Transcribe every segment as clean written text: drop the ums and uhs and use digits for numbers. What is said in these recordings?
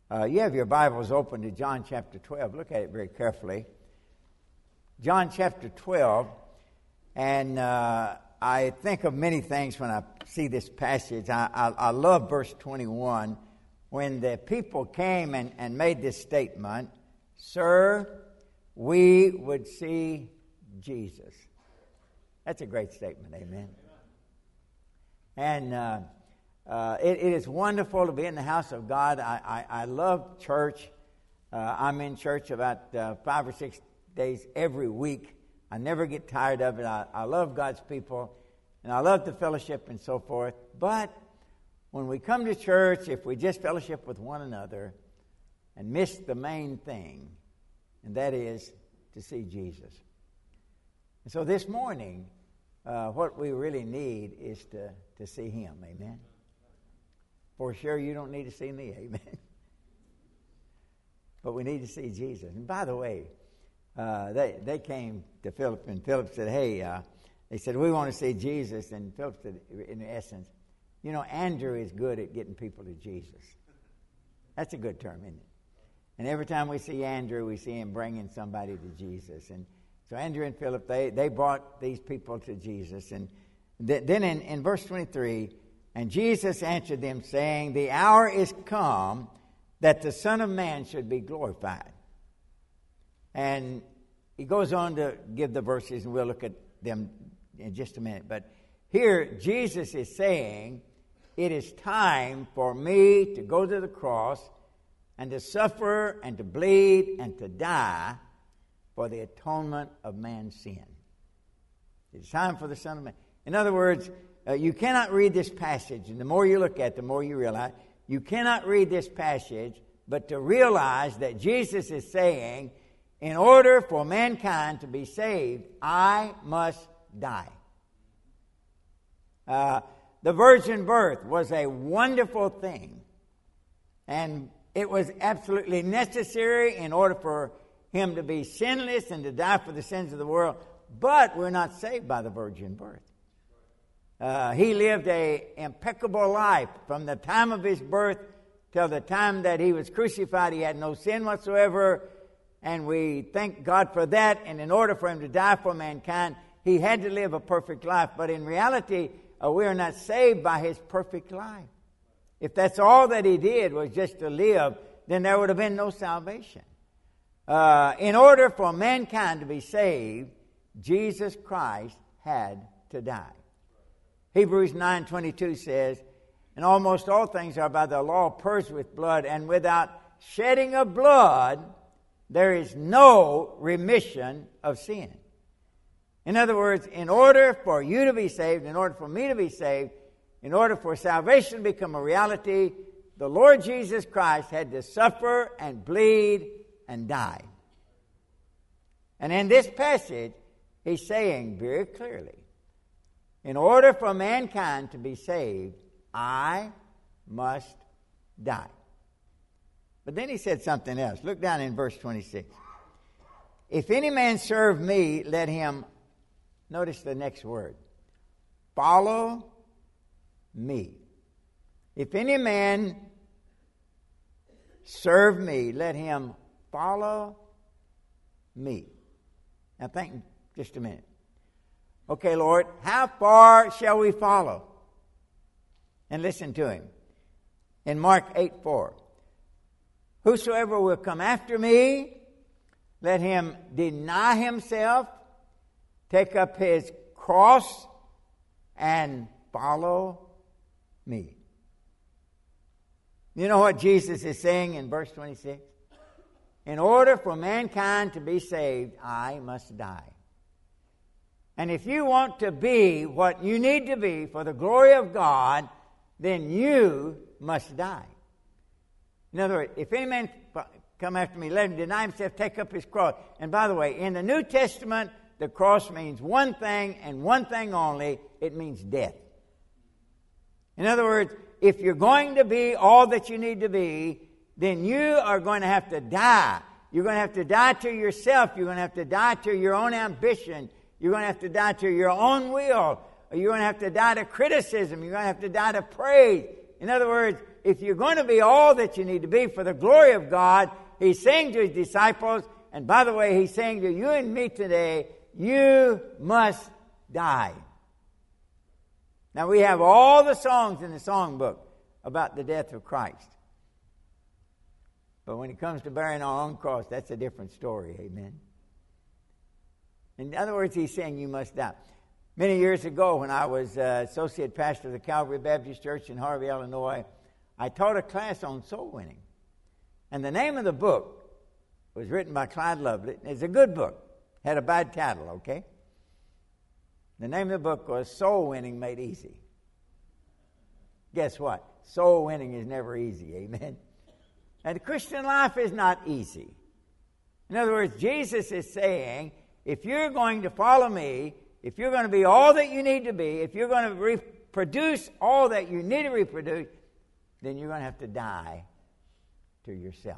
You have your Bibles open to John chapter 12. Look at it very carefully. John chapter 12. And I think of many things when I see this passage. I love verse 21. When the people came and made this statement, "Sir, we would see Jesus." That's a great statement, amen. And it is wonderful to be in the house of God. I love church. I'm in church about 5 or 6 days every week. I never get tired of it. I love God's people, and I love the fellowship and so forth. But when we come to church, if we just fellowship with one another and miss the main thing, and that is to see Jesus. And so this morning, what we really need is to see Him, amen. For sure, you don't need to see me, amen. But we need to see Jesus. And by the way, they came to Philip, and Philip said, "Hey," they said, "we want to see Jesus." And Philip said, in essence, Andrew is good at getting people to Jesus. That's a good term, isn't it? And every time we see Andrew, we see him bringing somebody to Jesus. And so Andrew and Philip, they brought these people to Jesus. And then in verse 23, "And Jesus answered them, saying, The hour is come that the Son of Man should be glorified." And he goes on to give the verses, and we'll look at them in just a minute. But here, Jesus is saying, it is time for me to go to the cross and to suffer and to bleed and to die for the atonement of man's sin. It's time for the Son of Man. In other words, you cannot read this passage, and the more you look at it, the more you realize, you cannot read this passage but to realize that Jesus is saying, in order for mankind to be saved, I must die. The virgin birth was a wonderful thing, and it was absolutely necessary in order for Him to be sinless and to die for the sins of the world. But we're not saved by the virgin birth. He lived an impeccable life from the time of His birth till the time that He was crucified. He had no sin whatsoever, and we thank God for that. And in order for Him to die for mankind, He had to live a perfect life. But in reality, we are not saved by His perfect life. If that's all that He did was just to live, then there would have been no salvation. In order for mankind to be saved, Jesus Christ had to die. Hebrews 9:22 says, "And almost all things are by the law purged with blood, and without shedding of blood there is no remission of sin." In other words, in order for you to be saved, in order for me to be saved, in order for salvation to become a reality, the Lord Jesus Christ had to suffer and bleed and die. And in this passage, He's saying very clearly, in order for mankind to be saved, I must die. But then He said something else. Look down in verse 26. "If any man serve me, let him," notice the next word, "follow me." If any man serve me, let him follow me. Now think just a minute. Okay, Lord, how far shall we follow? And listen to Him. In Mark 8:4, "Whosoever will come after me, let him deny himself, take up his cross, and follow me." You know what Jesus is saying in verse 26? In order for mankind to be saved, I must die. And if you want to be what you need to be for the glory of God, then you must die. In other words, if any man come after me, let him deny himself, take up his cross. And by the way, in the New Testament, the cross means one thing and one thing only. It means death. In other words, if you're going to be all that you need to be, then you are going to have to die. You're going to have to die to yourself. You're going to have to die to your own ambition. You're going to have to die to your own will. You're going to have to die to criticism. You're going to have to die to praise. In other words, if you're going to be all that you need to be for the glory of God, he's saying to his disciples, and by the way, he's saying to you and me today, you must die. Now, we have all the songs in the songbook about the death of Christ. But when it comes to bearing our own cross, that's a different story. Amen. In other words, he's saying you must die. Many years ago, when I was associate pastor of the Calvary Baptist Church in Harvey, Illinois, I taught a class on soul winning. And the name of the book was written by Clyde Lovett. It's a good book. Had a bad title, okay? The name of the book was Soul Winning Made Easy. Guess what? Soul winning is never easy, amen? And the Christian life is not easy. In other words, Jesus is saying, if you're going to follow me, if you're going to be all that you need to be, if you're going to reproduce all that you need to reproduce, then you're going to have to die to yourself.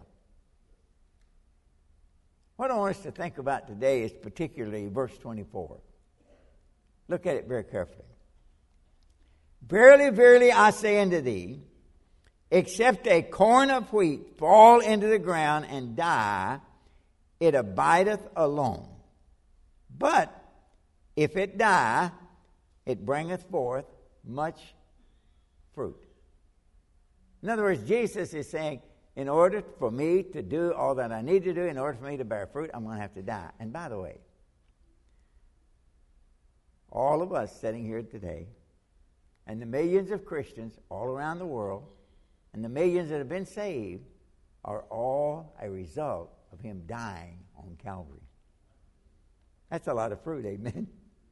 What I want us to think about today is particularly verse 24. Look at it very carefully. Verily, verily, I say unto thee, except a corn of wheat fall into the ground and die, it abideth alone. But if it die, it bringeth forth much fruit. In other words, Jesus is saying, in order for me to do all that I need to do, in order for me to bear fruit, I'm going to have to die. And by the way, all of us sitting here today, and the millions of Christians all around the world, and the millions that have been saved, are all a result of him dying on Calvary. That's a lot of fruit, amen?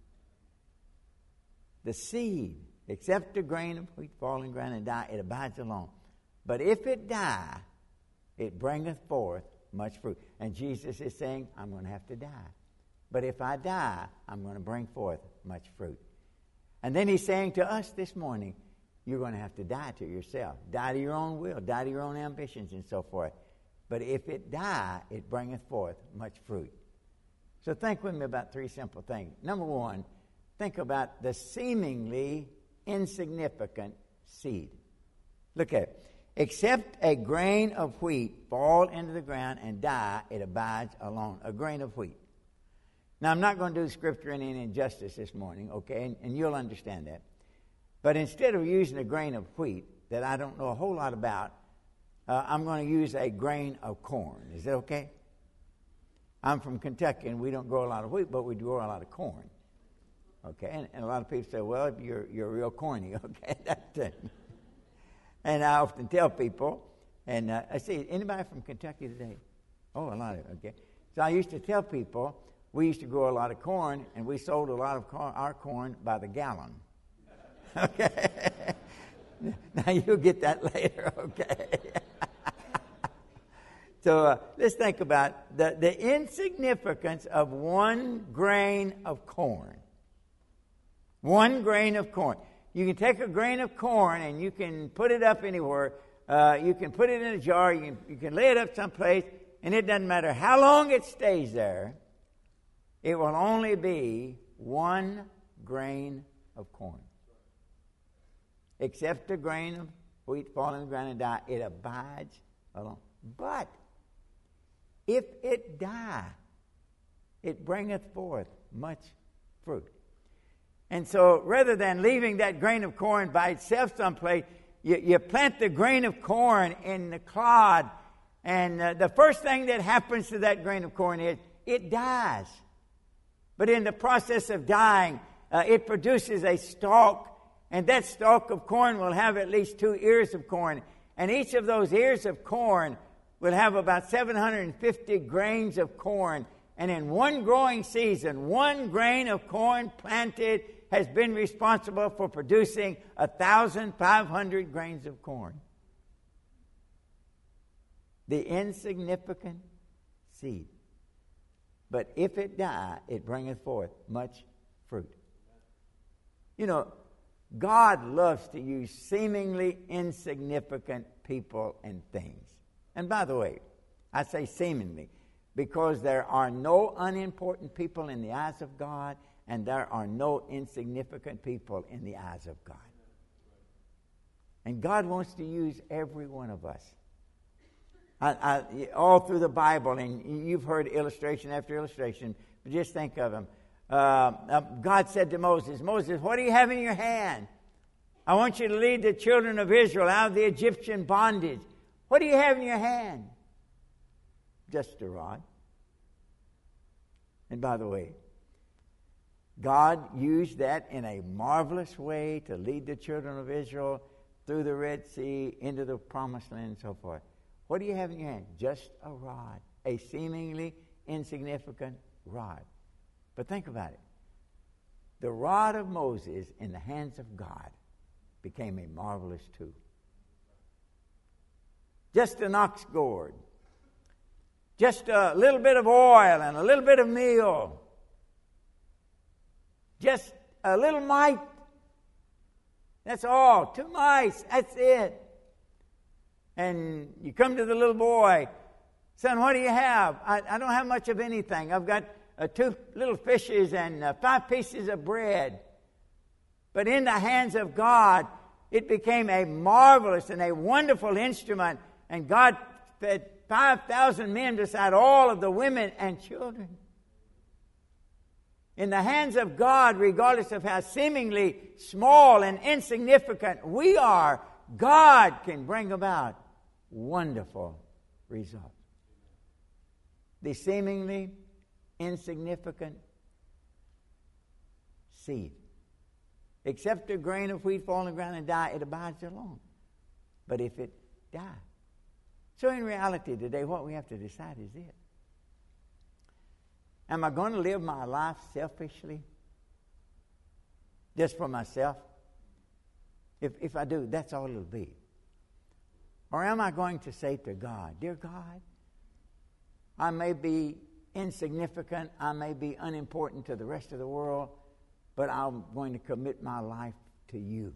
The seed, except a grain of wheat fall in ground and die, it abides alone. But if it die, it bringeth forth much fruit. And Jesus is saying, I'm going to have to die. But if I die, I'm going to bring forth much fruit. And then he's saying to us this morning, you're going to have to die to yourself. Die to your own will, die to your own ambitions and so forth. But if it die, it bringeth forth much fruit. So think with me about three simple things. Number one, think about the seemingly insignificant seed. Look at it. Except a grain of wheat fall into the ground and die, it abides alone. A grain of wheat. Now, I'm not going to do Scripture any injustice this morning, okay? And you'll understand that. But instead of using a grain of wheat that I don't know a whole lot about, I'm going to use a grain of corn. Is that okay? I'm from Kentucky, and we don't grow a lot of wheat, but we grow a lot of corn. Okay? And a lot of people say, well, you're real corny, okay? That's it. And I often tell people, and I say, anybody from Kentucky today? Oh, a lot of it, okay. So I used to tell people, we used to grow a lot of corn, and we sold a lot of our corn by the gallon. Okay? Now, you'll get that later, okay? So let's think about the insignificance of one grain of corn. One grain of corn. You can take a grain of corn and you can put it up anywhere. You can put it in a jar. You can lay it up someplace, and it doesn't matter how long it stays there. It will only be one grain of corn. Except a grain of wheat fall in the ground and die, it abides alone. But if it die, it bringeth forth much fruit. And so rather than leaving that grain of corn by itself someplace, you plant the grain of corn in the clod, and the first thing that happens to that grain of corn is it dies. But in the process of dying, it produces a stalk, and that stalk of corn will have at least 2 ears of corn. And each of those ears of corn will have about 750 grains of corn. And in one growing season, one grain of corn planted has been responsible for producing 1,500 grains of corn. The insignificant seed. But if it die, it bringeth forth much fruit. You know, God loves to use seemingly insignificant people and things. And by the way, I say seemingly, because there are no unimportant people in the eyes of God, and there are no insignificant people in the eyes of God. And God wants to use every one of us. All through the Bible, and you've heard illustration after illustration, but just think of them. God said to Moses, Moses, what do you have in your hand? I want you to lead the children of Israel out of the Egyptian bondage. What do you have in your hand? Just a rod. And by the way, God used that in a marvelous way to lead the children of Israel through the Red Sea, into the Promised Land, and so forth. What do you have in your hand? Just a rod, a seemingly insignificant rod. But think about it. The rod of Moses in the hands of God became a marvelous tool. Just an ox gourd, just a little bit of oil and a little bit of meal, just a little mite. That's all. 2 mice. That's it. And you come to the little boy, son, what do you have? I don't have much of anything. I've got 2 little fishes and 5 pieces of bread. But in the hands of God, it became a marvelous and a wonderful instrument. And God fed 5,000 men beside all of the women and children. In the hands of God, regardless of how seemingly small and insignificant we are, God can bring about wonderful results. The seemingly insignificant seed. Except a grain of wheat fall on the ground and die, it abides alone. But if it die. So in reality today, what we have to decide is this. Am I going to live my life selfishly? Just for myself? If I do, that's all it'll be. Or am I going to say to God, dear God, I may be insignificant, I may be unimportant to the rest of the world, but I'm going to commit my life to you.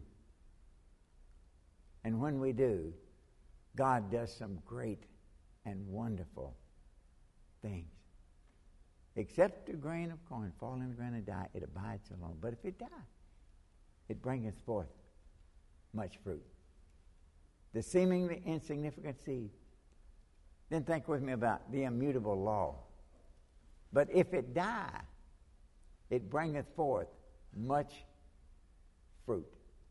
And when we do, God does some great and wonderful things. Except a grain of corn fall in the ground and die, it abides alone. But if it die, it bringeth forth much fruit. The seemingly insignificant seed. Then think with me about the immutable law. But if it die, it bringeth forth much fruit.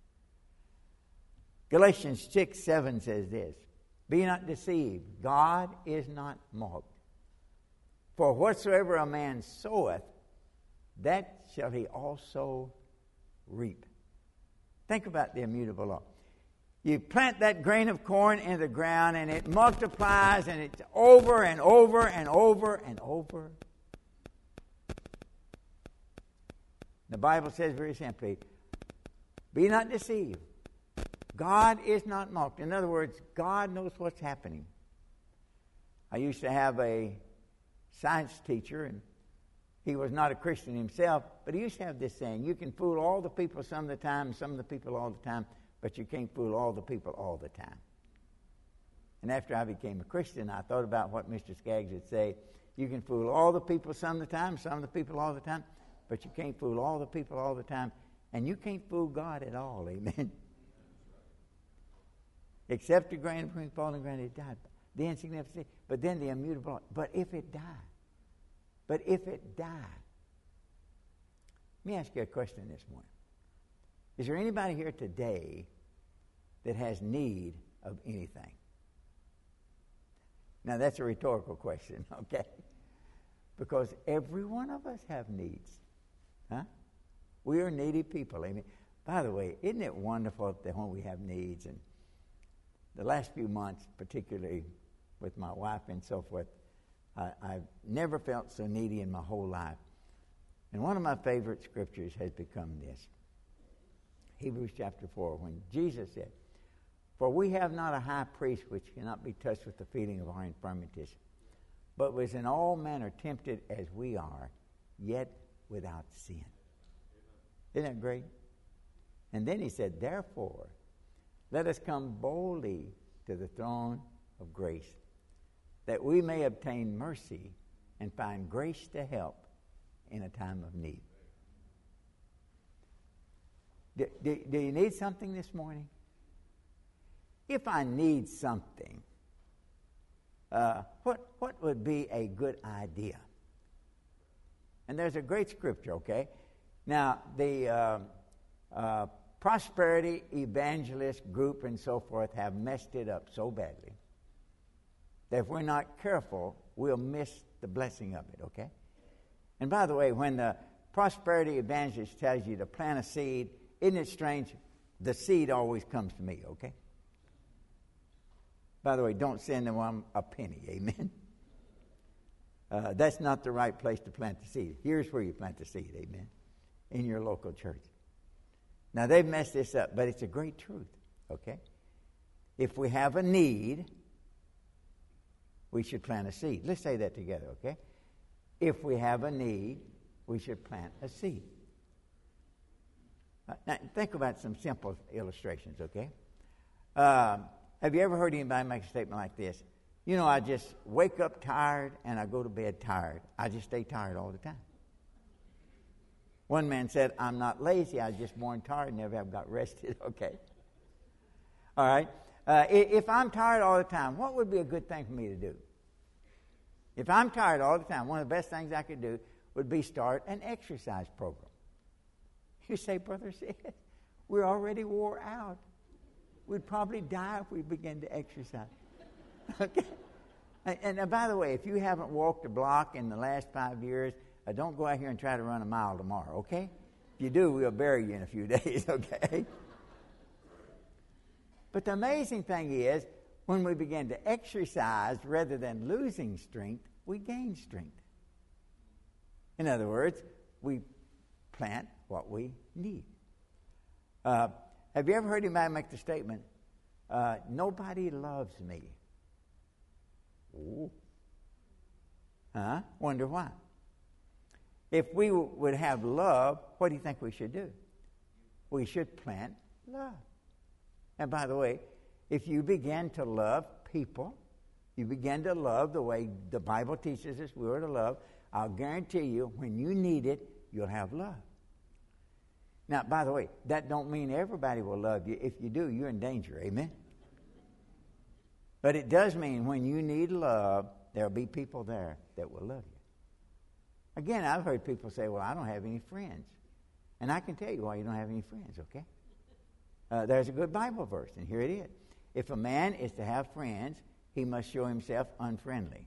Galatians 6:7 says this, be not deceived, God is not mocked. For whatsoever a man soweth, that shall he also reap. Think about the immutable law. You plant that grain of corn in the ground and it multiplies and it's over and over and over and over. The Bible says very simply, be not deceived. God is not mocked. In other words, God knows what's happening. I used to have a science teacher, and he was not a Christian himself, but he used to have this saying, you can fool all the people some of the time, and some of the people all the time, but you can't fool all the people all the time. And after I became a Christian, I thought about what Mr. Skaggs would say, you can fool all the people some of the time, some of the people all the time, but you can't fool all the people all the time, and you can't fool God at all, amen? Except a grain of wheat falling ground, it died. The insignificant, but then the immutable. But if it die, let me ask you a question this morning. Is there anybody here today that has need of anything? Now that's a rhetorical question, okay? Because every one of us have needs. Huh? We are needy people. Amen. By the way, isn't it wonderful that when we have needs, and the last few months, particularly with my wife and so forth, I've never felt so needy in my whole life. And one of my favorite scriptures has become this. Hebrews chapter 4, when Jesus said, for we have not a high priest which cannot be touched with the feeling of our infirmities, but was in all manner tempted as we are, yet without sin. Isn't that great? And then he said, therefore, let us come boldly to the throne of grace, that we may obtain mercy and find grace to help in a time of need. Do you need something this morning? if I need something, what would be a good idea? And there's a great scripture, okay? Now, the prosperity evangelist group and so forth have messed it up so badly that if we're not careful, we'll miss the blessing of it, okay? And by the way, when the prosperity evangelist tells you to plant a seed, isn't it strange? The seed always comes to me, okay? By the way, don't send them a penny, amen? That's not the right place to plant the seed. Here's where you plant the seed, amen? In your local church. Now, they've messed this up, but it's a great truth, okay? If we have a need, we should plant a seed. Let's say that together, okay? If we have a need, we should plant a seed. Now, think about some simple illustrations, okay? Have you ever heard anybody make a statement like this? You know, I just wake up tired and I go to bed tired. I just stay tired all the time. One man said, I'm not lazy, I was just born tired, never have got rested, okay? All right. If I'm tired all the time, what would be a good thing for me to do? If I'm tired all the time, one of the best things I could do would be start an exercise program. You say, Brother Sid, we're already wore out. We'd probably die if we began to exercise. Okay? And by the way, if you haven't walked a block in the last 5 years, don't go out here and try to run a mile tomorrow, okay? If you do, we'll bury you in a few days, okay? But the amazing thing is, when we begin to exercise, rather than losing strength, we gain strength. In other words, we plant what we need. Have you ever heard anybody make the statement, nobody loves me? Ooh. Wonder why? If we would have love, what do you think we should do? We should plant love. And by the way, if you begin to love people, you begin to love the way the Bible teaches us we are to love, I'll guarantee you, when you need it, you'll have love. Now, by the way, that don't mean everybody will love you. If you do, you're in danger, amen? But it does mean when you need love, there'll be people there that will love you. Again, I've heard people say, well, I don't have any friends. And I can tell you why you don't have any friends, okay? There's a good Bible verse, and here it is. If a man is to have friends, he must show himself unfriendly.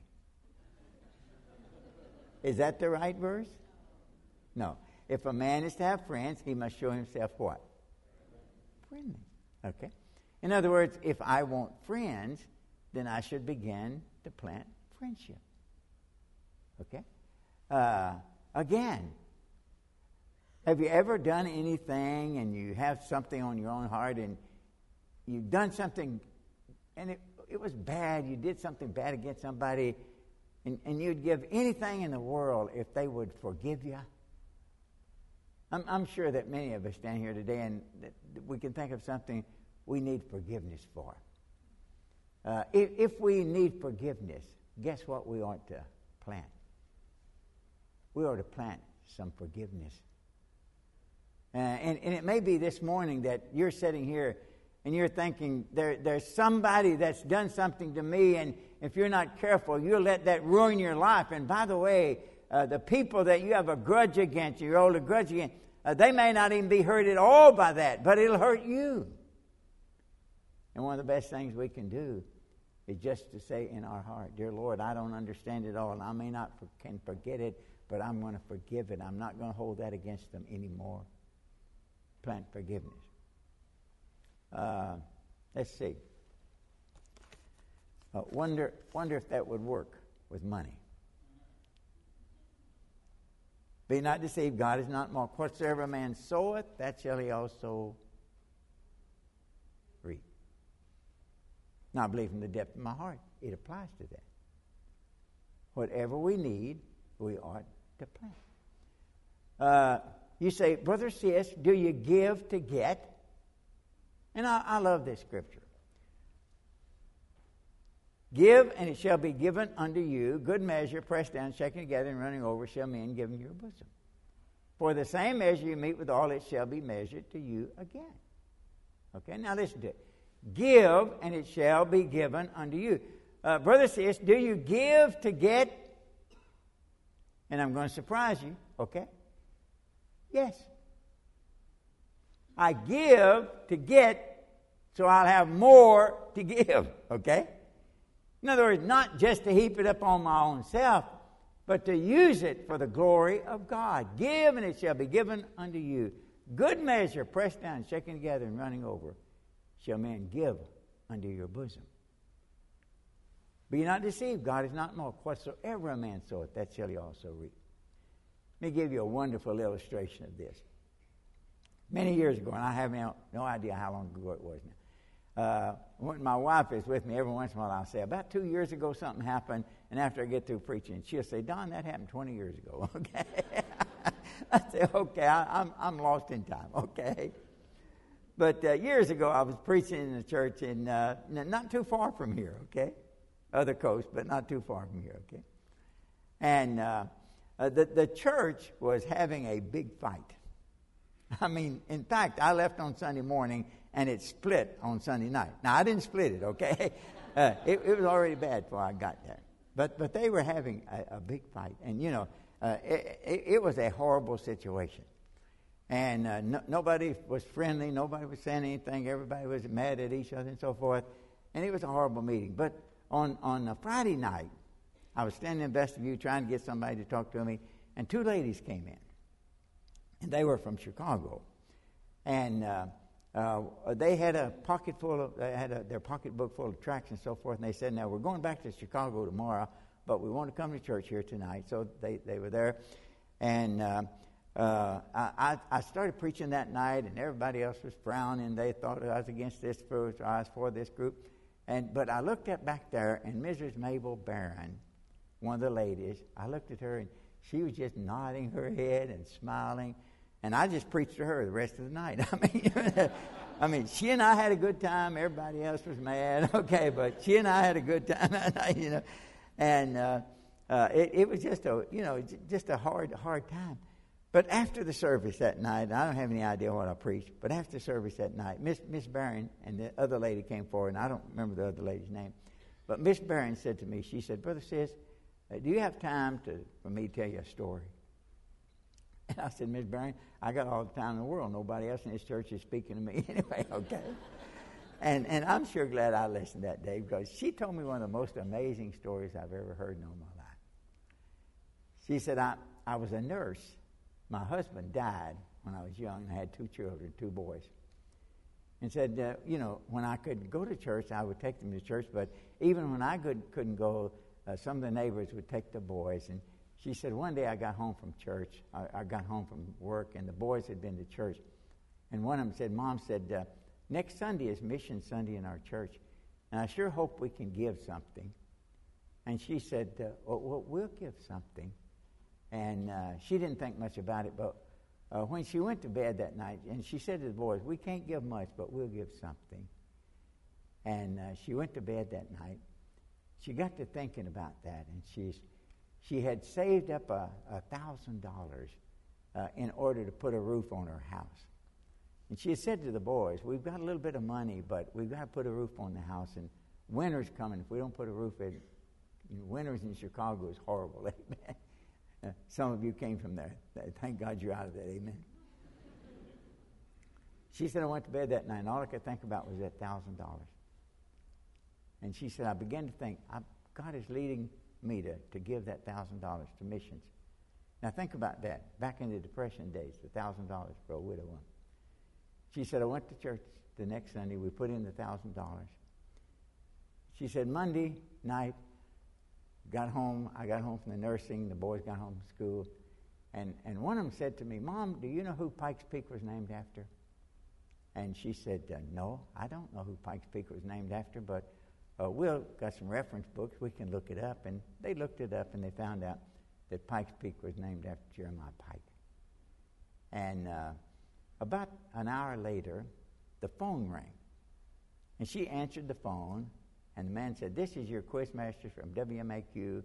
Is that the right verse? No. If a man is to have friends, he must show himself what? Friendly. Okay? In other words, if I want friends, then I should begin to plant friendship. Okay? Again, have you ever done anything and you have something on your own heart and you've done something and it was bad, you did something bad against somebody, and you'd give anything in the world if they would forgive you? I'm sure that many of us stand here today and that we can think of something we need forgiveness for. If we need forgiveness, guess what we ought to plant? We ought to plant some forgiveness. And it may be this morning that you're sitting here and you're thinking, there's somebody that's done something to me, and if you're not careful, you'll let that ruin your life. And by the way, the people that you have a grudge against, you hold a grudge against, they may not even be hurt at all by that, but it'll hurt you. And one of the best things we can do is just to say in our heart, Dear Lord, I don't understand it all, and I may not can forget it, but I'm going to forgive it. I'm not going to hold that against them anymore. Plant forgiveness. Let's see. Wonder if that would work with money. Be not deceived, God is not mocked. Whatsoever a man soweth, that shall he also reap. Now, I believe from the depth of my heart, it applies to that. Whatever we need, we ought to plant. You say, Brother C.S., do you give to get? And I love this scripture. Give, and it shall be given unto you, good measure, pressed down, shaken together, and running over, shall men give in your bosom. For the same measure you meet withal, it shall be measured to you again. Okay, now listen to it. Give, and it shall be given unto you. Brother says, do you give to get? And I'm going to surprise you, okay? Yes. I give to get so I'll have more to give, okay? In other words, not just to heap it up on my own self, but to use it for the glory of God. Give, and it shall be given unto you. Good measure, pressed down, shaken together, and running over, shall men give unto your bosom. Be not deceived, God is not mocked. Whatsoever a man soweth, that shall he also reap. Let me give you a wonderful illustration of this. Many years ago, and I have no idea how long ago it was now. When my wife is with me, every once in a while I'll say, about 2 years ago something happened, and after I get through preaching, she'll say, Don, that happened 20 years ago, okay? I say, okay, I'm lost in time, okay? But years ago, I was preaching in a church in not too far from here, okay? Other coast, but not too far from here, okay? And the church was having a big fight. I mean, in fact, I left on Sunday morning, and it split on Sunday night. Now, I didn't split it, okay? It was already bad before I got there. But they were having a big fight. And, you know, it was a horrible situation. And nobody was friendly. Nobody was saying anything. Everybody was mad at each other and so forth. And it was a horrible meeting. But on a Friday night, I was standing in the vestibule trying to get somebody to talk to me, and two ladies came in. And they were from Chicago. And they had a pocket full of, their pocketbook full of tracts and so forth. And they said, now, we're going back to Chicago tomorrow, but we want to come to church here tonight. So they were there. And I started preaching that night, and everybody else was frowning. They thought I was against this group, or I was for this group. But I looked at back there, and Mrs. Mabel Barron, one of the ladies, I looked at her, and she was just nodding her head and smiling. And I just preached to her the rest of the night. I mean, she and I had a good time. Everybody else was mad, okay, but she and I had a good time that night, you know. And it was just a hard time. But after the service that night, I don't have any idea what I preached, but after the service that night, Miss Barron and the other lady came forward, and I don't remember the other lady's name, but Miss Barron said to me, she said, Brother Sis, do you have time for me to tell you a story? And I said, Miss Barron, I got all the time in the world. Nobody else in this church is speaking to me anyway, okay? And I'm sure glad I listened that day, because she told me one of the most amazing stories I've ever heard in all my life. She said, I was a nurse. My husband died when I was young. I had two children, two boys. And said, when I could go to church, I would take them to church. But even when I couldn't go, some of the neighbors would take the boys. And she said, one day I got home from church. I got home from work, and the boys had been to church. And one of them said, Mom said, next Sunday is Mission Sunday in our church, and I sure hope we can give something. And she said, well, we'll give something. And she didn't think much about it, but when she went to bed that night, and she said to the boys, we can't give much, but we'll give something. And she went to bed that night. She got to thinking about that, and she had saved up $1,000 in order to put a roof on her house. And she had said to the boys, we've got a little bit of money, but we've got to put a roof on the house, and winter's coming. If we don't put a roof in, winters in Chicago is horrible, amen. Some of you came from there. Thank God you're out of that, amen. She said, I went to bed that night, and all I could think about was that $1,000. And she said, I began to think, God is leading me to give that $1,000 to missions. Now think about that. Back in the Depression days, the $1,000 for a widow woman. She said, I went to church the next Sunday. We put in the $1,000. She said, Monday night, I got home from the nursing. The boys got home from school. And one of them said to me, Mom, do you know who Pikes Peak was named after? And she said, no, I don't know who Pikes Peak was named after, but we'll got some reference books. We can look it up. And they looked it up, and they found out that Pikes Peak was named after Jeremiah Pike. And about an hour later, the phone rang. And she answered the phone, and the man said, this is your quizmaster from WMAQ.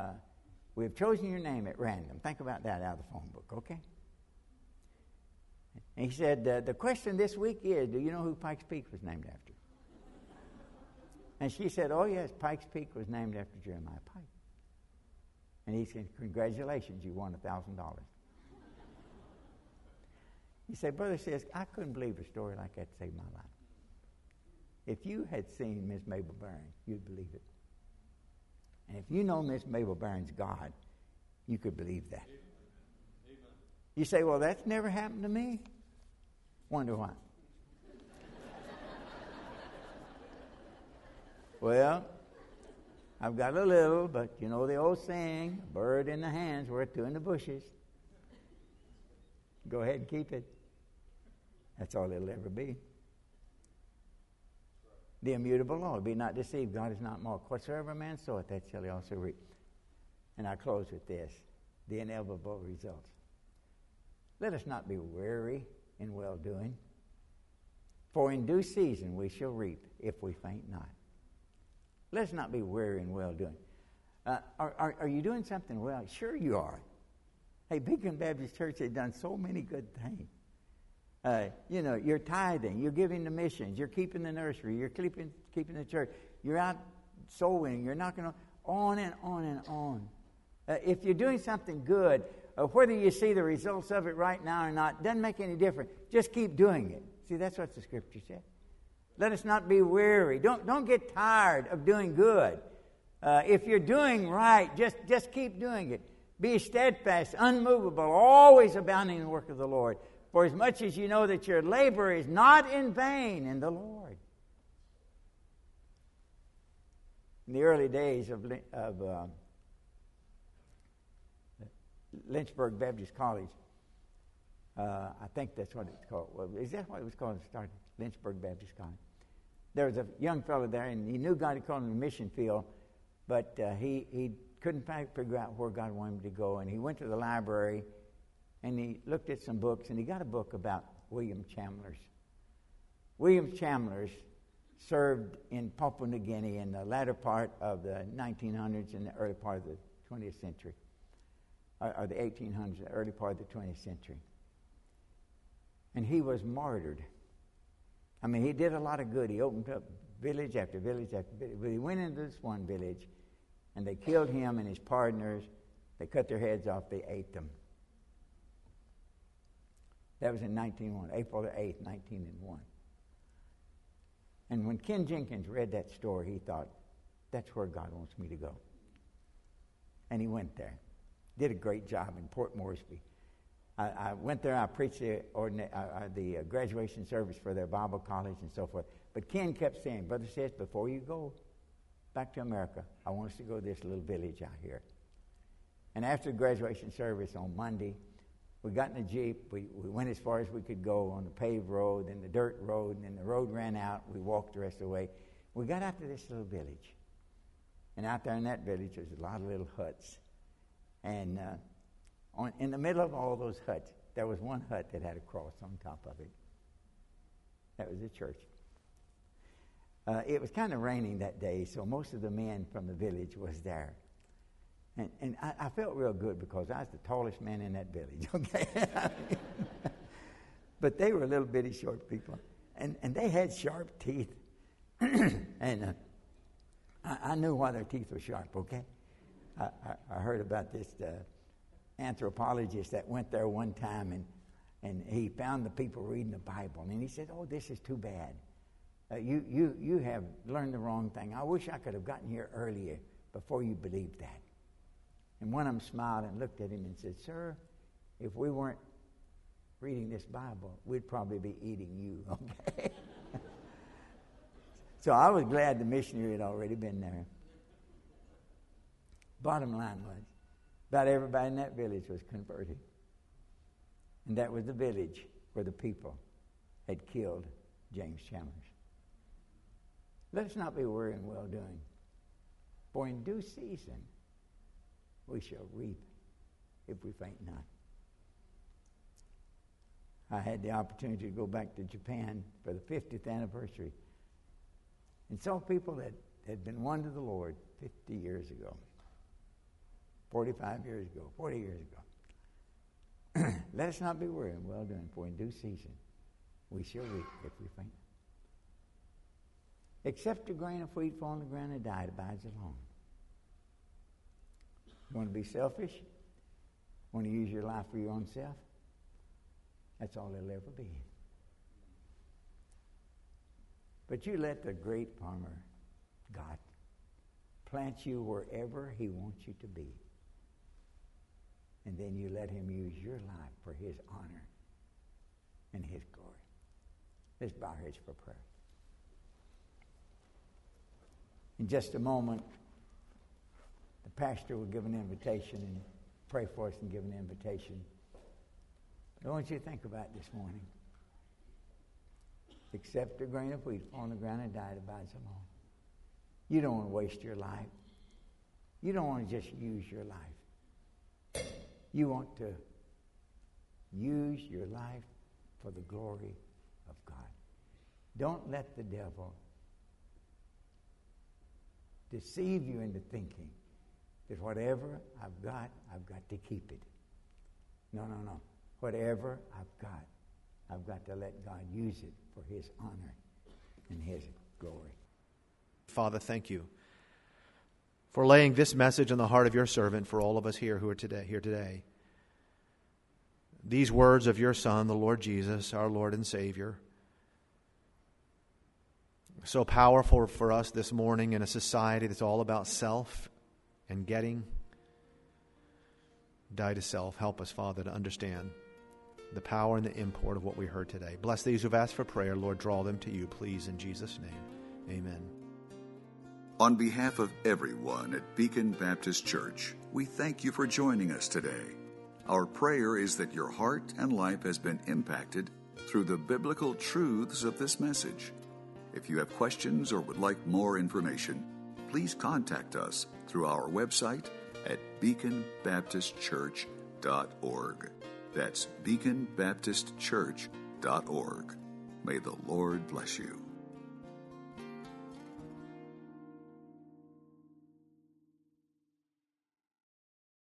We've chosen your name at random. Think about that out of the phone book, okay? And he said, the question this week is, do you know who Pikes Peak was named after? And she said, oh, yes, Pikes Peak was named after Jeremiah Pike. And he said, congratulations, you won $1,000. He said, Brother says, I couldn't believe a story like that saved my life. If you had seen Miss Mabel Barron, you'd believe it. And if you know Miss Mabel Barron's God, you could believe that. Amen. You say, well, that's never happened to me. Wonder why. Well, I've got a little, but you know the old saying, a bird in the hand's worth two in the bushes. Go ahead and keep it. That's all it'll ever be. The immutable law, be not deceived, God is not mocked. Whatsoever a man soweth, that shall he also reap. And I close with this, the inevitable results. Let us not be weary in well-doing, for in due season we shall reap if we faint not. Let's not be weary in well-doing. Are you doing something well? Sure you are. Hey, Beacon Baptist Church has done so many good things. You're tithing, you're giving to missions, you're keeping the nursery, you're keeping the church, you're out soul winning, you're knocking on and on and on. If you're doing something good, whether you see the results of it right now or not, doesn't make any difference. Just keep doing it. See, that's what the Scripture said. Let us not be weary. Don't get tired of doing good. If you're doing right, just keep doing it. Be steadfast, unmovable, always abounding in the work of the Lord. For as much as you know that your labor is not in vain in the Lord. In the early days of Lynchburg Baptist College, I think that's what it's called. Well, is that what it was called? It started Lynchburg Baptist College. There was a young fellow there, and he knew God had called him to the mission field, but he couldn't figure out where God wanted him to go. And he went to the library, and he looked at some books, and he got a book about William Chandlers. William Chandlers served in Papua New Guinea in the latter part of the 1900s and the early part of the 20th century, or the 1800s, the early part of the 20th century. And he was martyred. I mean, he did a lot of good. He opened up village after village after village. But he went into this one village, and they killed him and his partners. They cut their heads off. They ate them. That was in 1901, April the 8th, 1901. And when Ken Jenkins read that story, he thought, that's where God wants me to go. And he went there. Did a great job in Port Moresby. I went there, I preached the graduation service for their Bible college and so forth. But Ken kept saying, Brother says, before you go back to America, I want us to go to this little village out here. And after the graduation service on Monday, we got in a Jeep. We went as far as we could go on the paved road, then the dirt road, and then the road ran out. We walked the rest of the way. We got out to this little village. And out there in that village, there's a lot of little huts. And in the middle of all those huts, there was one hut that had a cross on top of it. That was the church. It was kind of raining that day, so most of the men from the village was there. And I felt real good because I was the tallest man in that village, okay? But they were little bitty short people. And they had sharp teeth. And I knew why their teeth were sharp, okay? I heard about this anthropologist that went there one time, and he found the people reading the Bible. And he said, oh, this is too bad. You have learned the wrong thing. I wish I could have gotten here earlier before you believed that. And one of them smiled and looked at him and said, sir, if we weren't reading this Bible, we'd probably be eating you, okay? So I was glad the missionary had already been there. Bottom line was, about everybody in that village was converted. And that was the village where the people had killed James Chandlers. Let us not be weary in well-doing, for in due season we shall reap if we faint not. I had the opportunity to go back to Japan for the 50th anniversary and saw people that had been won to the Lord 50 years ago, 45 years ago, 40 years ago. Let us not be weary in well doing, for in due season we shall reap if we faint. Except a grain of wheat fall on the ground and die, it abides alone. You want to be selfish? Want to use your life for your own self? That's all it'll ever be. But you let the great farmer, God, plant you wherever He wants you to be. And then you let Him use your life for His honor and His glory. Let's bow our heads for prayer. In just a moment, the pastor will give an invitation and pray for us and give an invitation. I want you to think about this morning. Except a grain of wheat fall on the ground and die, it abides alone. You don't want to waste your life. You don't want to just use your life. You want to use your life for the glory of God. Don't let the devil deceive you into thinking that whatever I've got to keep it. No. Whatever I've got to let God use it for His honor and His glory. Father, thank you for laying this message on the heart of your servant for all of us here who are here today. These words of your Son, the Lord Jesus, our Lord and Savior, so powerful for us this morning in a society that's all about self and getting. Die to self. Help us, Father, to understand the power and the import of what we heard today. Bless these who've asked for prayer. Lord, draw them to you, please, in Jesus' name. Amen. On behalf of everyone at Beacon Baptist Church, we thank you for joining us today. Our prayer is that your heart and life has been impacted through the biblical truths of this message. If you have questions or would like more information, please contact us through our website at beaconbaptistchurch.org. That's beaconbaptistchurch.org. May the Lord bless you.